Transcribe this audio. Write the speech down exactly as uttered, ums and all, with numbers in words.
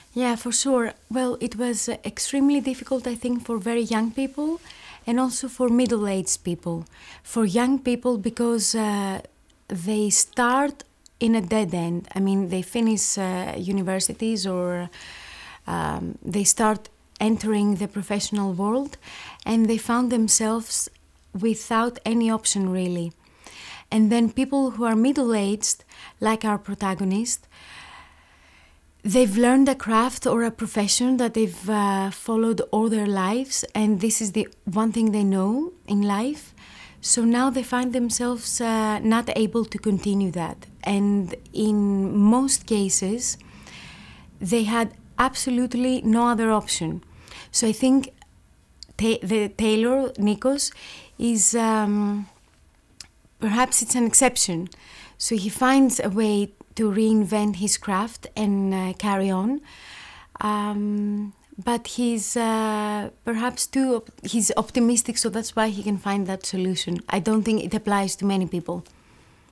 Yeah, for sure. Well, it was uh, extremely difficult, I think, for very young people and also for middle aged people. For young people, because uh, they start in a dead end. I mean, they finish uh, universities or um, they start entering the professional world and they found themselves without any option really. And then people who are middle aged, like our protagonist, they've learned a craft or a profession that they've uh, followed all their lives, and this is the one thing they know in life. So now they find themselves uh, not able to continue that. And in most cases, they had absolutely no other option. So I think ta- the Taylor, Nikos, is um, perhaps it's an exception. So he finds a way to reinvent his craft and uh, carry on. Um, but he's uh, perhaps too, op- he's optimistic, so that's why he can find that solution. I don't think it applies to many people.